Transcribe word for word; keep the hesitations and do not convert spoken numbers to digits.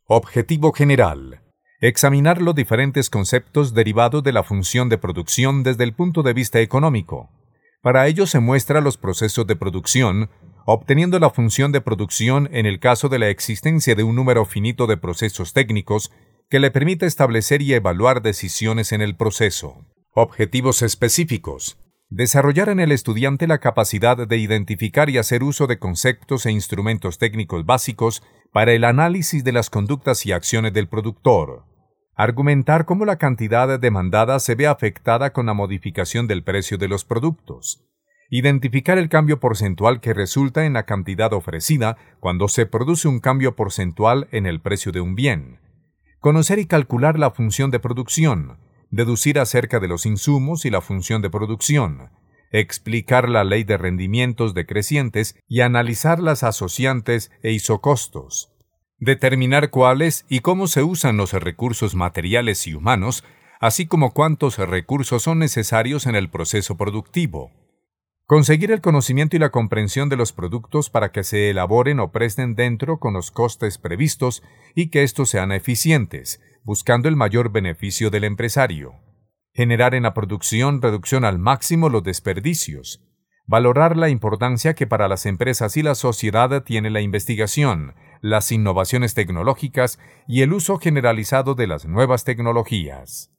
Objetivo general. Examinar los diferentes conceptos derivados de la función de producción desde el punto de vista económico. Para ello se muestra los procesos de producción, obteniendo la función de producción en el caso de la existencia de un número finito de procesos técnicos que le permite establecer y evaluar decisiones en el proceso. Objetivos específicos. Desarrollar en el estudiante la capacidad de identificar y hacer uso de conceptos e instrumentos técnicos básicos para el análisis de las conductas y acciones del productor. Argumentar cómo la cantidad demandada se ve afectada con la modificación del precio de los productos. Identificar el cambio porcentual que resulta en la cantidad ofrecida cuando se produce un cambio porcentual en el precio de un bien. Conocer y calcular la función de producción. Deducir acerca de los insumos y la función de producción. Explicar la ley de rendimientos decrecientes y analizar las asociantes e isocostos. Determinar cuáles y cómo se usan los recursos materiales y humanos, así como cuántos recursos son necesarios en el proceso productivo. Conseguir el conocimiento y la comprensión de los productos para que se elaboren o presten dentro con los costes previstos y que estos sean eficientes, buscando el mayor beneficio del empresario. Generar en la producción reducción al máximo los desperdicios. Valorar la importancia que para las empresas y la sociedad tiene la investigación, las innovaciones tecnológicas y el uso generalizado de las nuevas tecnologías.